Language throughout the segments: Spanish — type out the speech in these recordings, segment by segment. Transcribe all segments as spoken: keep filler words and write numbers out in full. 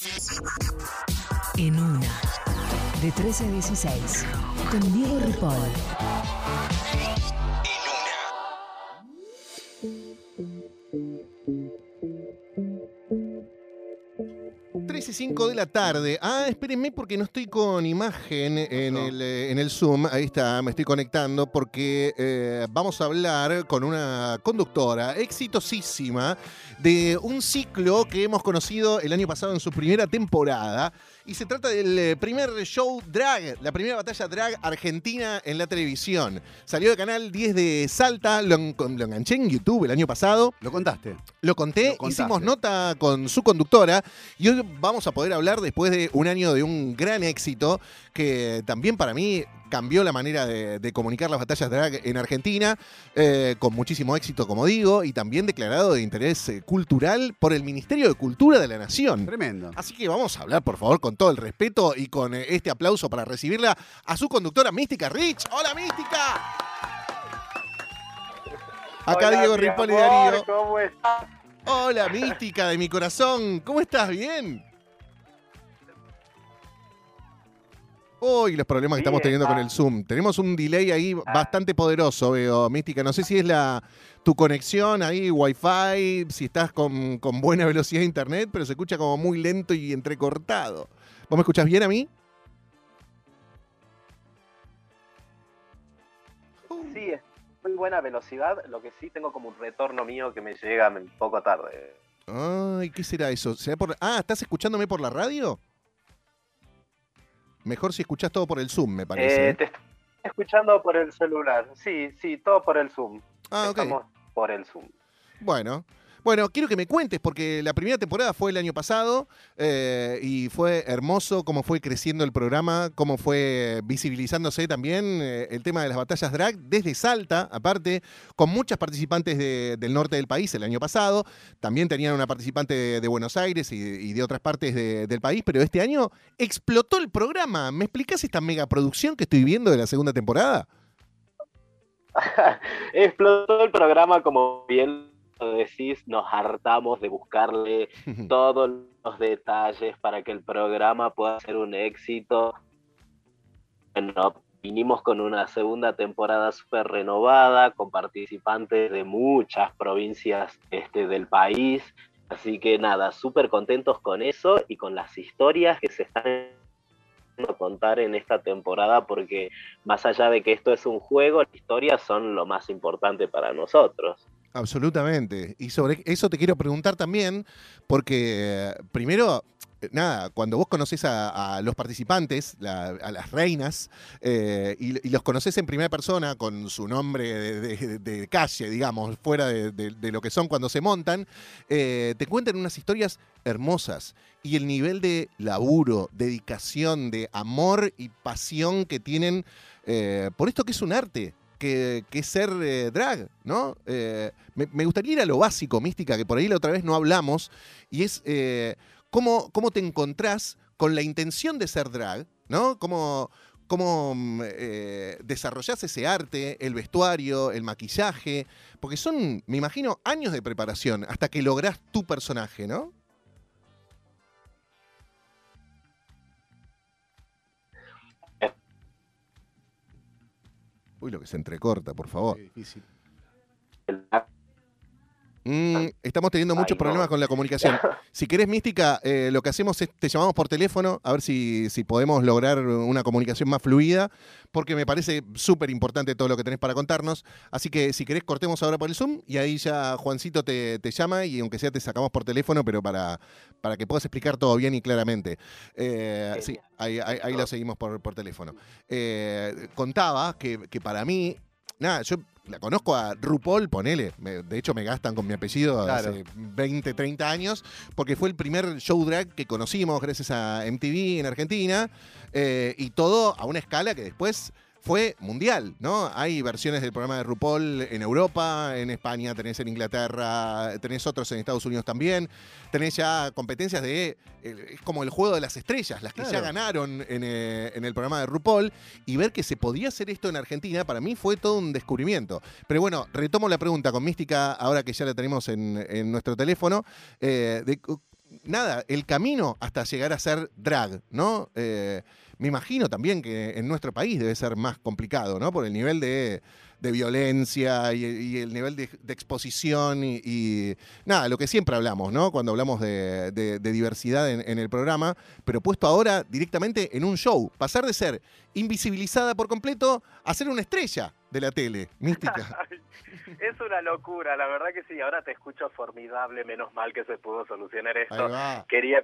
En una, de trece a dieciséis, con Diego Ripoll. trece y cinco de la tarde. Ah, espérenme porque no estoy con imagen en el, eh, en el Zoom. Ahí está, me estoy conectando porque eh, vamos a hablar con una conductora exitosísima de un ciclo que hemos conocido el año pasado en su primera temporada. Y se trata del primer show drag, la primera batalla drag argentina en la televisión. Salió de Canal diez de Salta, lo, en- lo enganché en YouTube el año pasado. Lo contaste. Lo conté, Lo contaste. hicimos nota con su conductora y hoy vamos a poder hablar después de un año de un gran éxito que también para mí cambió la manera de, de comunicar las batallas drag en Argentina, eh, con muchísimo éxito, como digo, y también declarado de interés eh, cultural por el Ministerio de Cultura de la Nación. Tremendo. Así que vamos a hablar, por favor, con todo el respeto y con eh, este aplauso para recibirla a su conductora Mística Rich. ¡Hola, Mística! Acá Hola, Diego mi Ripoll y amor, Darío. ¿cómo estás? Hola, Mística de mi corazón. ¿Cómo estás? ¿Bien? Uy, los problemas que estamos Bien, teniendo con ah. el Zoom. Tenemos un delay ahí bastante poderoso, veo, Mística. No sé si es la tu conexión ahí, Wi-Fi, si estás con, con buena velocidad de internet, pero se escucha como muy lento y entrecortado. ¿Vos me escuchás bien a mí? Sí, es muy buena velocidad. Lo que sí tengo como un retorno mío que me llega un poco tarde. Ay, ¿qué será eso? ¿Será por... Ah, ¿estás escuchándome por la radio? Mejor si escuchás todo por el Zoom, me parece. Eh, te estoy escuchando por el celular. Sí, sí, todo por el Zoom. Ah, ok. Estamos por el Zoom. Bueno, bueno, quiero que me cuentes, porque la primera temporada fue el año pasado eh, y fue hermoso cómo fue creciendo el programa, cómo fue visibilizándose también eh, el tema de las batallas drag desde Salta, aparte, con muchas participantes de- del norte del país el año pasado. También tenían una participante de, de Buenos Aires y, y de otras partes de- del país, pero este año explotó el programa. ¿Me explicás esta megaproducción que estoy viendo de la segunda temporada? Explotó el programa, como bien lo decís, nos hartamos de buscarle todos los detalles para que el programa pueda ser un éxito. Bueno, vinimos con una segunda temporada súper renovada, con participantes de muchas provincias este, del país. Así que nada, súper contentos con eso y con las historias que se están a contar en esta temporada, porque más allá de que esto es un juego, las historias son lo más importante para nosotros. Absolutamente. Y sobre eso te quiero preguntar también, porque eh, primero, eh, nada, cuando vos conocés a, a los participantes, la- a las reinas, eh, y, y los conocés en primera persona con su nombre de, de- de calle, digamos, fuera de, de- de lo que son cuando se montan, eh, te cuentan unas historias hermosas. Y el nivel de laburo, dedicación, de amor y pasión que tienen eh, por esto que es un arte. Que, que es ser eh, drag, ¿no? Eh, me, me gustaría ir a lo básico, Mística, que por ahí la otra vez no hablamos, y es eh, cómo, cómo te encontrás con la intención de ser drag, ¿no? Cómo, cómo mm, eh, desarrollás ese arte, el vestuario, el maquillaje, porque son, me imagino, años de preparación hasta que lográs tu personaje, ¿no? Uy, lo que se entrecorta, por favor. Qué difícil. Mm, estamos teniendo muchos Ay, no. problemas con la comunicación. Si querés, Mística, eh, lo que hacemos es te llamamos por teléfono a ver si, si podemos lograr una comunicación más fluida, porque me parece súper importante todo lo que tenés para contarnos. Así que si querés, cortemos ahora por el Zoom y ahí ya Juancito te, te llama y aunque sea te sacamos por teléfono, pero para, para que puedas explicar todo bien y claramente. Eh, sí, ahí, ahí- ahí lo seguimos por, por teléfono. Eh, contaba que, que para mí, nada, yo la conozco a RuPaul, ponele. Me- de hecho, me gastan con mi apellido Claro. hace veinte, treinta años, porque fue el primer show drag que conocimos gracias a M T V en Argentina, eh, y todo a una escala que después fue mundial, ¿no? Hay versiones del programa de RuPaul en Europa, en España, tenés en Inglaterra, tenés otros en Estados Unidos también, tenés ya competencias de, eh, es como el juego de las estrellas, las que ya Claro. ganaron en, eh, en el programa de RuPaul, y ver que se podía hacer esto en Argentina, para mí fue todo un descubrimiento. Pero bueno, retomo la pregunta con Mística, ahora que ya la tenemos en, en nuestro teléfono, eh, de, nada, el camino hasta llegar a ser drag, ¿no? Eh, me imagino también que en nuestro país debe ser más complicado, ¿no? Por el nivel de, de violencia y, y el nivel de, de exposición y, y nada, lo que siempre hablamos, ¿no? Cuando hablamos de, de- de diversidad en, en el programa, pero puesto ahora directamente en un show. Pasar de ser invisibilizada por completo a ser una estrella de la tele, Mística. Es una locura, la verdad que sí. Ahora te escucho formidable, menos mal que se pudo solucionar Ahí esto. va. Quería,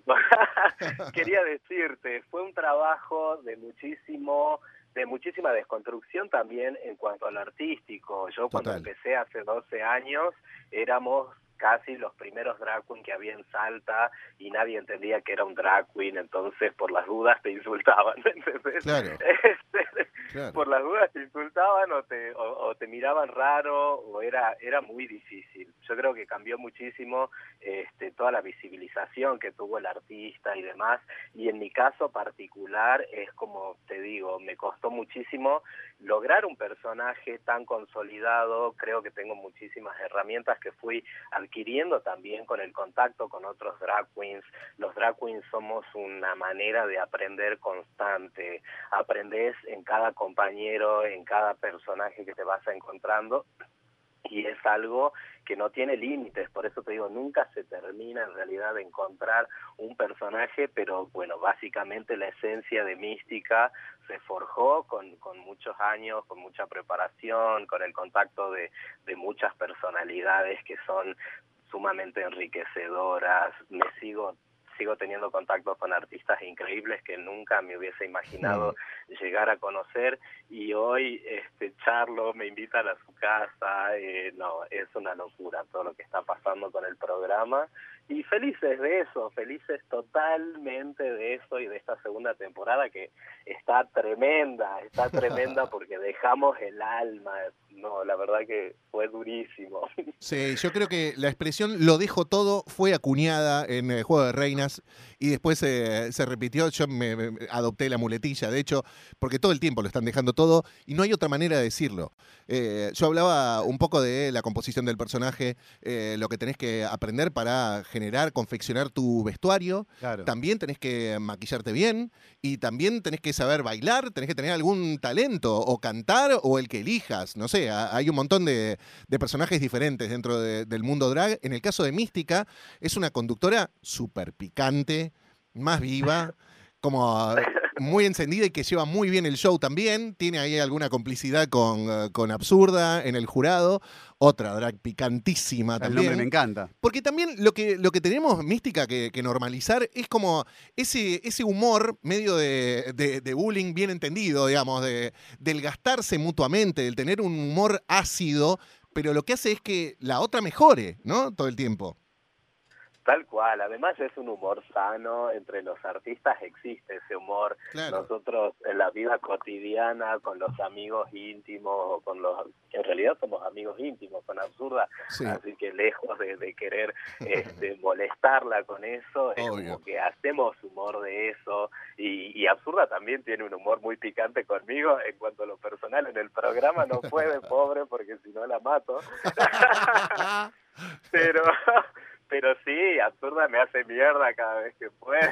quería decirte, fue un trabajo de muchísimo, de muchísima desconstrucción también en cuanto al artístico. Yo cuando Total. empecé hace doce años, éramos casi los primeros drag queen que había en Salta y nadie entendía que era un drag queen, entonces por las dudas te insultaban, ¿entendés? Claro. Este, Claro. por las dudas te insultaban o te, o, o te miraban raro, o era, era muy difícil. Yo creo que cambió muchísimo este, toda la visibilización que tuvo el artista y demás, y en mi caso particular es como te digo, me costó muchísimo lograr un personaje tan consolidado. Creo que tengo muchísimas herramientas que fui adquiriendo también con el contacto con otros drag queens. Los drag queens somos una manera de aprender constante. Aprendés en cada compañero, en cada personaje que te vas encontrando, y es algo que no tiene límites. Por eso te digo, nunca se termina en realidad de encontrar un personaje, pero bueno, básicamente la esencia de Mística se forjó con, con muchos años, con mucha preparación, con el contacto de, de muchas personalidades que son sumamente enriquecedoras. Me sigo sigo teniendo contactos con artistas increíbles que nunca me hubiese imaginado llegar a conocer, y hoy este Charlo me invitan a su casa. Eh, no, es una locura todo lo que está pasando con el programa, y felices de eso, felices totalmente de eso y de esta segunda temporada que está tremenda, está tremenda porque dejamos el alma. No, la verdad que fue durísimo. Sí, yo creo que la expresión "lo dejo todo" fue acuñada en el Juego de Reinas y después eh, se repitió. Yo me, me adopté la muletilla, de hecho, porque todo el tiempo lo están dejando todo y no hay otra manera de decirlo. Eh, yo hablaba un poco de la composición del personaje, eh, lo que tenés que aprender para generar, confeccionar tu vestuario. Claro. También tenés que maquillarte bien y también tenés que saber bailar, tenés que tener algún talento o cantar o el que elijas. No sé, ha- hay un montón de, de personajes diferentes dentro de- del mundo drag. En el caso de Mística, es una conductora súper picante, más viva, como muy encendida y que lleva muy bien el show también. Tiene ahí alguna complicidad con, eh, con Absurda en el jurado. Otra drag picantísima El también. nombre me encanta. Porque también lo que, lo que tenemos, Mística, que, que normalizar es como ese, ese humor medio de, de- de bullying bien entendido, digamos, de, del gastarse mutuamente, del tener un humor ácido, pero lo que hace es que la otra mejore, ¿no? Todo el tiempo. Tal cual, además es un humor sano, entre los artistas existe ese humor. Claro. Nosotros en la vida cotidiana, con los amigos íntimos, o con los, en realidad somos amigos íntimos con Absurda, Sí. así que lejos de, de querer este, molestarla con eso, es Obvio. como que hacemos humor de eso, y, y Absurda también tiene un humor muy picante conmigo. En cuanto a lo personal, en el programa no puede, pobre, porque si no la mato. pero pero sí, Absurda me hace mierda cada vez que puede.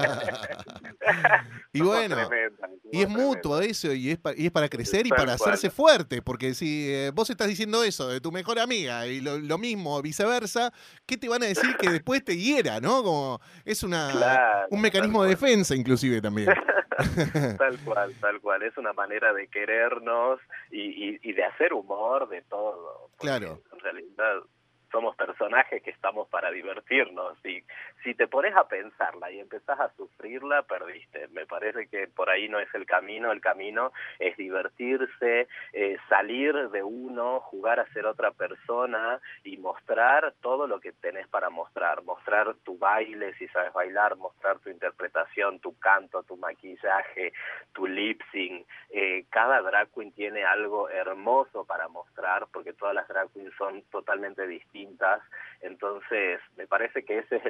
Y Somos bueno, tremendas, y es somos mutuo tremendas. eso, y es, pa- y es para crecer y Tal para cual. hacerse fuerte, porque si eh, vos estás diciendo eso de tu mejor amiga y lo, lo mismo viceversa, ¿qué te van a decir que después te hiera, no? Como es una Claro, un mecanismo de tal cual. defensa inclusive también. Tal cual, tal cual. Es una manera de querernos y, y, y de hacer humor de todo. Porque Claro. en realidad somos personajes que estamos para divertirnos, y si te pones a pensarla y empezás a sufrirla, perdiste. Me parece que por ahí no es el camino. El camino es divertirse, eh, salir de uno, jugar a ser otra persona y mostrar todo lo que tenés para mostrar. Mostrar tu baile, si sabes bailar, mostrar tu interpretación, tu canto, tu maquillaje, tu lip sync. Eh, cada drag queen tiene algo hermoso para mostrar, porque todas las drag queens son totalmente distintas. Entonces, me parece que ese es el camino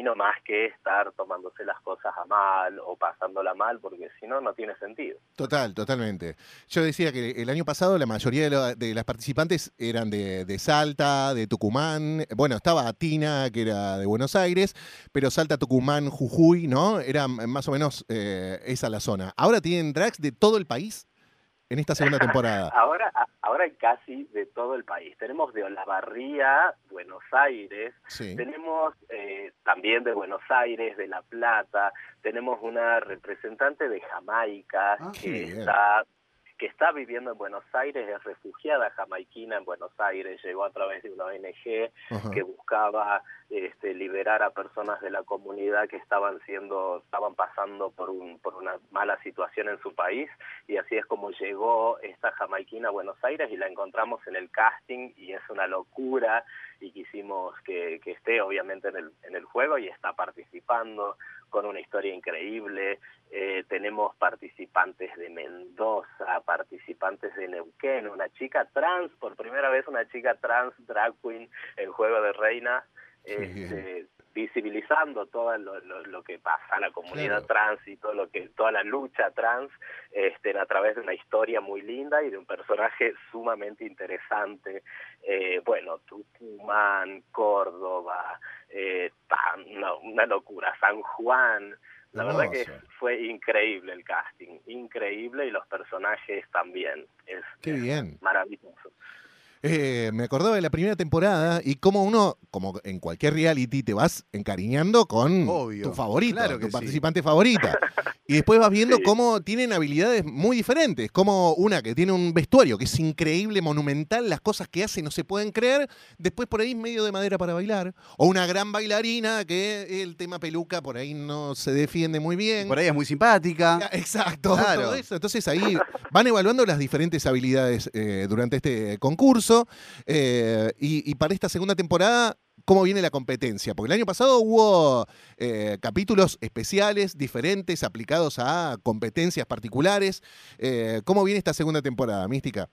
camino más que estar tomándose las cosas a mal o pasándola mal, porque si no, no tiene sentido. Total, totalmente. Yo decía que el año pasado la mayoría de, lo- de las participantes eran de, de Salta, de Tucumán. Bueno, estaba Tina, que era de Buenos Aires, pero Salta, Tucumán, Jujuy, ¿no? Era más o menos eh, esa la zona. Ahora tienen drags de todo el país en esta segunda temporada. Ahora, a- ahora hay casi de todo el país. Tenemos de Olavarría, Buenos Aires, Sí. tenemos eh, también de Buenos Aires, de La Plata, tenemos una representante de Jamaica Ah, qué que bien. está que está viviendo en Buenos Aires, es refugiada jamaiquina en Buenos Aires, llegó a través de una O N G Ajá. que buscaba este, liberar a personas de la comunidad que estaban siendo, estaban pasando por un, por una mala situación en su país, y así es como llegó esta jamaiquina a Buenos Aires y la encontramos en el casting y es una locura, y quisimos que, que esté obviamente en el, en el juego y está participando con una historia increíble. Eh, tenemos participantes de Mendoza, participantes de Neuquén, una chica trans, por primera vez una chica trans drag queen en Juego de Reinas, este, visibilizando todo lo, lo, lo que pasa a la comunidad Claro. trans y todo lo que toda la lucha trans, este, a través de una historia muy linda y de un personaje sumamente interesante. Eh, bueno, Tucumán, Córdoba, eh, tan, no, una locura, San Juan. La verdad que Hermoso. fue increíble el casting, increíble, y los personajes también. Es, Qué es bien. maravilloso. Eh, me acordaba de la primera temporada y cómo uno, como en cualquier reality, te vas encariñando con Obvio, tu favorito, claro que tu sí. participante favorita. Y después vas viendo Sí. cómo tienen habilidades muy diferentes. Como una que tiene un vestuario que es increíble, monumental, las cosas que hace no se pueden creer. Después por ahí medio de madera para bailar. O una gran bailarina que el tema peluca por ahí no se defiende muy bien. Por ahí es muy simpática. Ya, exacto, Claro. todo eso. Entonces ahí van evaluando las diferentes habilidades eh, durante este concurso. eh, y, y para esta segunda temporada, ¿cómo viene la competencia? Porque el año pasado hubo eh, capítulos especiales, diferentes, aplicados a competencias particulares. Eh, ¿Cómo viene esta segunda temporada, Mística?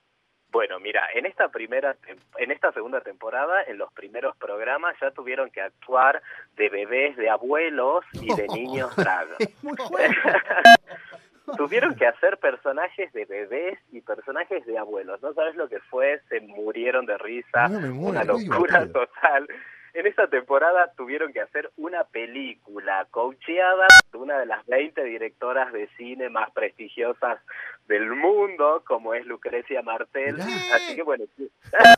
Bueno, mira, en esta primera, tem- en esta segunda temporada, en los primeros programas ya tuvieron que actuar de bebés, de abuelos y de niños drag. Muy bueno. Tuvieron que hacer personajes de bebés y personajes de abuelos. No sabes lo que fue, se murieron de risa, No me muero, una qué locura divertido. total. En esta temporada tuvieron que hacer una película coacheada por una de las veinte directoras de cine más prestigiosas del mundo, como es Lucrecia Martel. Mirá. Así que bueno, tu-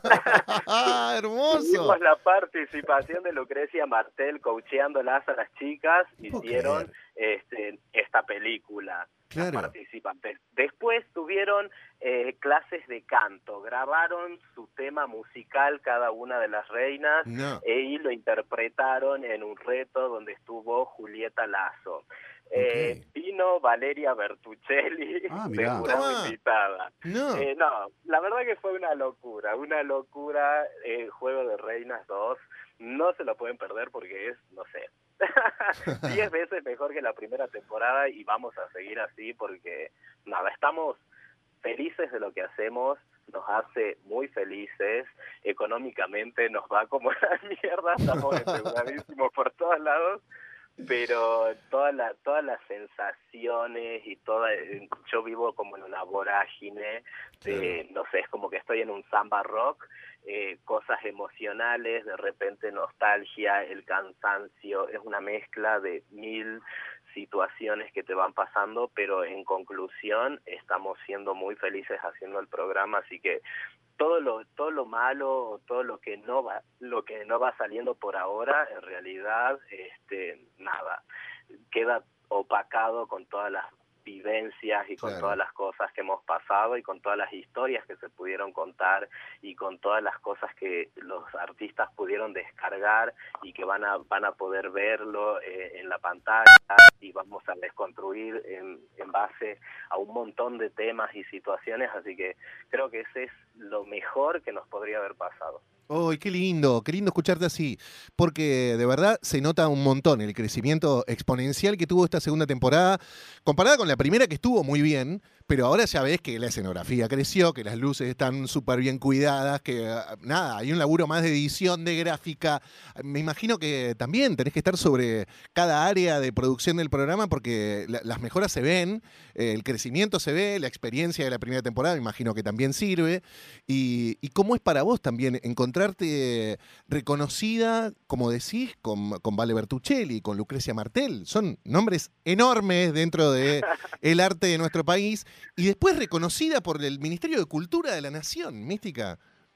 ¡Ah, hermoso! tuvimos la participación de Lucrecia Martel coacheándolas a las chicas, No puedo hicieron creer. este, esta película. Claro. Las participantes. Después tuvieron eh, clases de canto, grabaron su tema musical cada una de las reinas No. eh, y lo interpretaron en un reto donde estuvo Julieta Lazo. Eh, Ok. Vino Valeria Bertuccelli Ah, de mirá. jurada Toma. invitada. No. Eh, no, la verdad que fue una locura, una locura. eh, Juego de Reinas dos, no se lo pueden perder porque es, no sé, diez veces mejor que la primera temporada, y vamos a seguir así porque, nada, estamos felices de lo que hacemos, nos hace muy felices, económicamente nos va como la mierda, estamos endeudadísimos por todos lados, pero todas la, todas las sensaciones y toda, yo vivo como en una vorágine de, no sé, es como que estoy en un samba rock, eh, cosas emocionales, de repente nostalgia, el cansancio, es una mezcla de mil situaciones que te van pasando, pero en conclusión estamos siendo muy felices haciendo el programa, así que todo lo todo lo malo, todo lo que no va lo que no va saliendo por ahora, en realidad este nada, queda opacado con todas las vivencias y con Claro. todas las cosas que hemos pasado y con todas las historias que se pudieron contar y con todas las cosas que los artistas pudieron descargar y que van a van a poder verlo eh, en la pantalla, y vamos a desconstruir en, en base a un montón de temas y situaciones, así que creo que ese es lo mejor que nos podría haber pasado. ¡Ay, qué lindo! Qué lindo escucharte así, porque de verdad se nota un montón el crecimiento exponencial que tuvo esta segunda temporada, comparada con la primera que estuvo muy bien, pero ahora ya ves que la escenografía creció, que las luces están súper bien cuidadas, que ah, nada, hay un laburo más de edición, de gráfica. Me imagino que también tenés que estar sobre cada área de producción del programa porque la- las mejoras se ven, eh, el crecimiento se ve, la experiencia de la primera temporada me imagino que también sirve. Y, y cómo es para vos también encontrarte reconocida, como decís, con, con Vale Bertuccelli, con Lucrecia Martel. Son nombres enormes dentro de el arte de nuestro país. Y después reconocida por el Ministerio de Cultura de la Nación, Mística.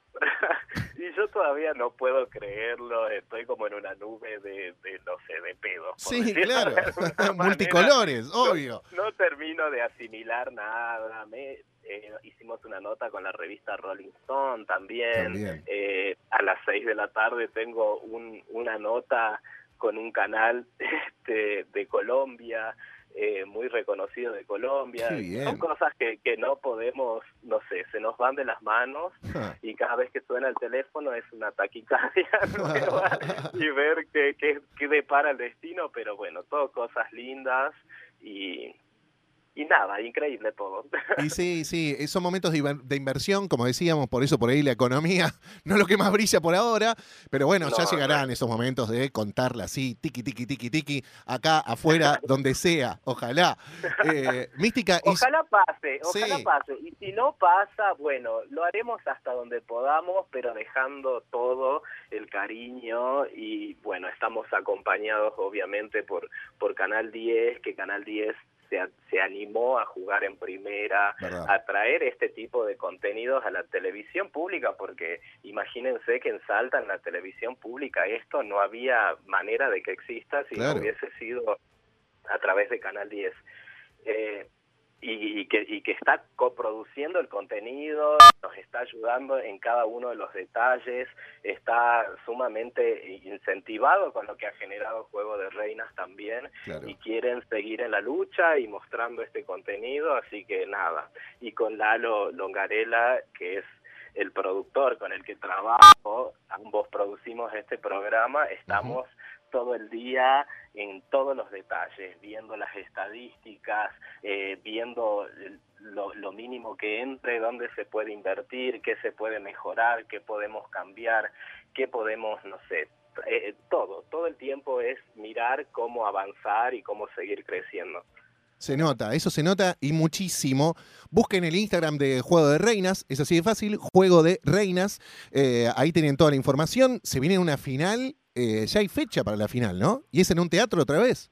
Y yo todavía no puedo creerlo, estoy como en una nube de, de no sé, de pedos. por Sí, decirlo claro. de alguna manera. Multicolores, No- obvio. No, termino de asimilar nada. Me, eh, hicimos una nota con la revista Rolling Stone también. También. Eh, a las seis de la tarde tengo un, una nota con un canal este, de Colombia. Eh, muy reconocido de Colombia. Qué bien. Son cosas que, que no podemos, no sé, se nos van de las manos Ja. y cada vez que suena el teléfono es una taquicardia nueva y ver qué, qué, qué depara el destino, pero bueno, todo cosas lindas y, y nada, increíble todo. Y sí, sí, eh, son momentos de, inver- de inversión, como decíamos, por eso por ahí la economía no es lo que más brilla por ahora, pero bueno, No, ya llegarán no. esos momentos de contarla así, tiki, tiki, tiki, tiki, acá, afuera, donde sea, ojalá. Eh, Mística, y- Ojalá pase, ojalá Sí. pase. Y si no pasa, bueno, lo haremos hasta donde podamos, pero dejando todo el cariño y bueno, estamos acompañados obviamente por, por Canal diez, que Canal diez se, a- se animó a jugar en primera, Verdad. a traer este tipo de contenidos a la televisión pública, porque imagínense que en Salta, en la televisión pública, esto no había manera de que exista si Claro. no hubiese sido a través de Canal diez. Eh, y, y que, y que está coproduciendo el contenido, nos está ayudando en cada uno de los detalles, está sumamente incentivado con lo que ha generado Juego de Reinas también, Claro. y quieren seguir en la lucha y mostrando este contenido, así que nada. Y con Lalo Longarela, que es el productor con el que trabajo, ambos producimos este programa, estamos todo el día en todos los detalles, viendo las estadísticas, eh, viendo lo, lo mínimo que entre, dónde se puede invertir, qué se puede mejorar, qué podemos cambiar, qué podemos, no sé, eh, todo, todo el tiempo es mirar cómo avanzar y cómo seguir creciendo. Se nota, eso se nota y muchísimo. Busquen el Instagram de Juego de Reinas, es así de fácil, Juego de Reinas. Eh, ahí tienen toda la información. Se viene una final, eh, ya hay fecha para la final, ¿no? Y es en un teatro otra vez.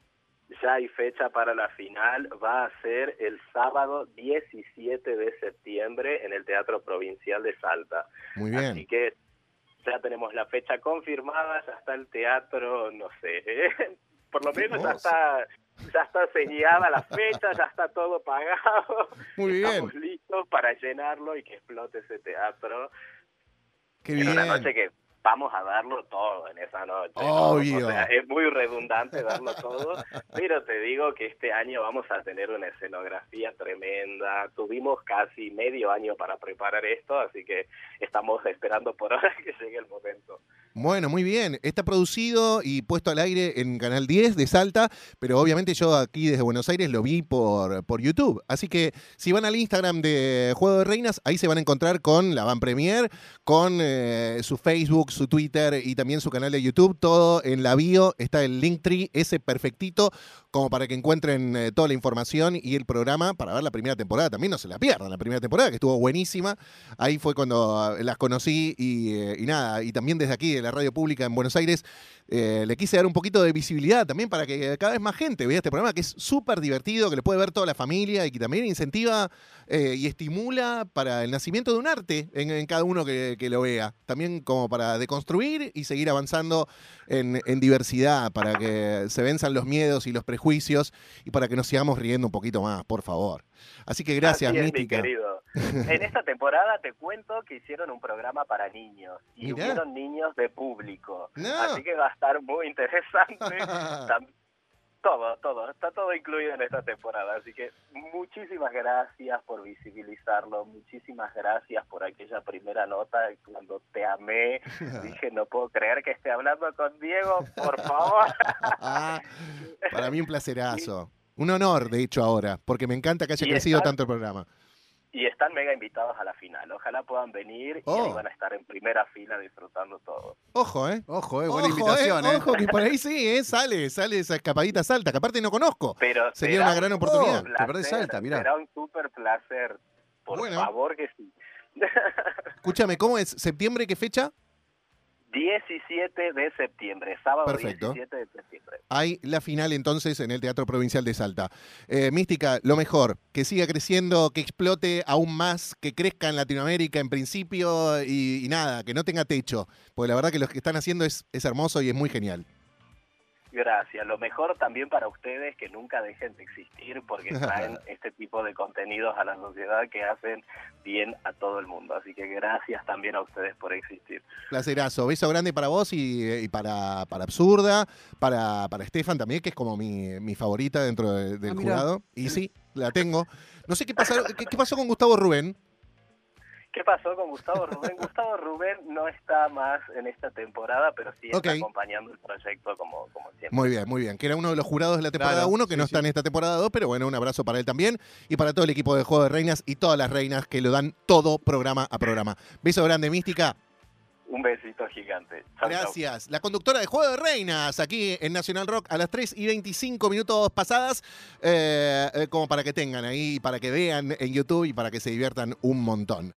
Ya hay fecha para la final, va a ser el sábado diecisiete de septiembre en el Teatro Provincial de Salta. Muy bien. Así que ya tenemos la fecha confirmada, ya está el teatro, no sé, ¿eh? Por lo Qué menos ya hermoso. está, ya está sellada la fecha, ya está todo pagado. Muy bien. Estamos listos para llenarlo y que explote ese teatro. Qué En bien. una noche que vamos a darlo todo en esa noche, ¿no? Obvio. O sea, es muy redundante darlo todo, pero te digo que este año vamos a tener una escenografía tremenda. Tuvimos casi medio año para preparar esto, así que estamos esperando por ahora que llegue el momento. Bueno, muy bien. Está producido y puesto al aire en Canal diez de Salta, pero obviamente yo aquí desde Buenos Aires lo vi por, por YouTube. Así que si van al Instagram de Juego de Reinas, ahí se van a encontrar con la Van Premier, con eh, su Facebook, su Twitter y también su canal de YouTube. Todo en la bio está el Linktree, ese perfectito, como para que encuentren eh, toda la información y el programa para ver la primera temporada. También no se la pierdan, la primera temporada, que estuvo buenísima. Ahí fue cuando las conocí y, eh, y nada, y también desde aquí, de la radio pública en Buenos Aires, eh, le quise dar un poquito de visibilidad también para que cada vez más gente vea este programa, que es súper divertido, que le puede ver toda la familia y que también incentiva eh, y estimula para el nacimiento de un arte en, en cada uno que, que lo vea. También como para deconstruir y seguir avanzando en, en diversidad, para que se venzan los miedos y los prejuicios y para que nos sigamos riendo un poquito más, por favor. Así que gracias, Así es, mi Mística. querido. En esta temporada te cuento que hicieron un programa para niños y Mirá. hubieron niños de público. No. Así que va a estar muy interesante. Tam- Todo, todo, está todo incluido en esta temporada, así que muchísimas gracias por visibilizarlo, muchísimas gracias por aquella primera nota cuando te amé, dije no puedo creer que esté hablando con Diego, por favor. Para mí un placerazo, un honor de hecho ahora, porque me encanta que haya Y crecido están- tanto el programa. Y están mega invitados a la final, ojalá puedan venir Oh. y ahí van a estar en primera fila disfrutando todo. Ojo, ¿eh? Ojo, eh, buena Ojo, invitación, eh, eh. Ojo, que por ahí sí, ¿eh? Sale, sale esa escapadita salta, que aparte no conozco. Pero Sería será una un gran súper oportunidad. Te perdés placer, Salta, mirá. Será un súper placer, por Bueno. favor que sí. Escúchame, ¿cómo es? ¿Septiembre qué fecha? diecisiete de septiembre, sábado Perfecto. diecisiete de septiembre. Hay la final entonces en el Teatro Provincial de Salta. Eh, Mística, lo mejor, que siga creciendo, que explote aún más, que crezca en Latinoamérica en principio y, y nada, que no tenga techo, porque la verdad que lo que están haciendo es, es hermoso y es muy genial. Gracias. Lo mejor también para ustedes, que nunca dejen de existir porque traen este tipo de contenidos a la sociedad que hacen bien a todo el mundo. Así que gracias también a ustedes por existir. Placerazo, beso grande para vos y, y para, para Absurda, para, para Estefan también, que es como mi, mi favorita dentro de- del Ah, mirá. jurado. Y sí, la tengo. No sé qué, pasa, qué, qué pasó con Gustavo Rubén. ¿Qué pasó con Gustavo Rubén? Gustavo Rubén no está más en esta temporada, pero sí está Ok. acompañando el proyecto como, como siempre. Muy bien, muy bien. Que era uno de los jurados de la temporada Claro, uno, que sí, no sí. está en esta temporada dos, pero bueno, un abrazo para él también. Y para todo el equipo de Juego de Reinas y todas las reinas que lo dan todo programa a programa. Beso grande, Mística. Un besito gigante. Chau, chau. Gracias. La conductora de Juego de Reinas, aquí en Nacional Rock a las tres y veinticinco minutos pasadas, eh, eh, como para que tengan ahí, para que vean en YouTube y para que se diviertan un montón.